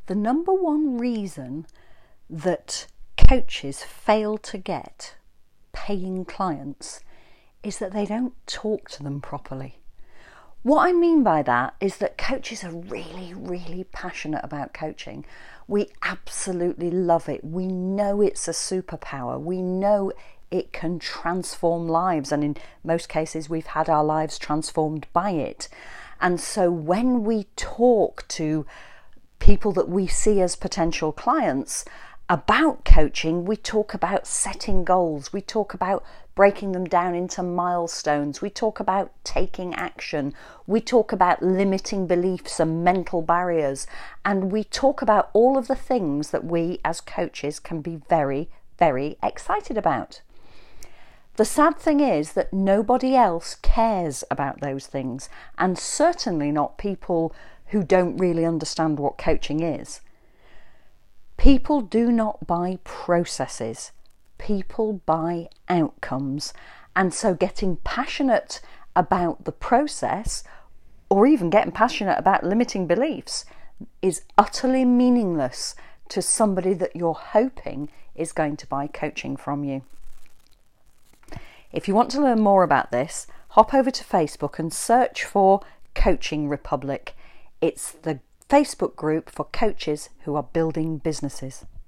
The number one reason that coaches fail to get paying clients is that they don't talk to them properly. What I mean by that is that coaches are really, really passionate about coaching. We absolutely love it. We know it's a superpower. We know it can transform lives, and in most cases we've had our lives transformed by it. And so when we talk to people that we see as potential clients about coaching, we talk about setting goals, we talk about breaking them down into milestones, we talk about taking action, we talk about limiting beliefs and mental barriers, and we talk about all of the things that we as coaches can be very, very excited about. The sad thing is that nobody else cares about those things, and certainly not people who don't really understand what coaching is. People do not buy processes, people buy outcomes. And so getting passionate about the process, or even getting passionate about limiting beliefs, is utterly meaningless to somebody that you're hoping is going to buy coaching from you. If you want to learn more about this, hop over to Facebook and search for Coaching Republic. It's the Facebook group for coaches who are building businesses.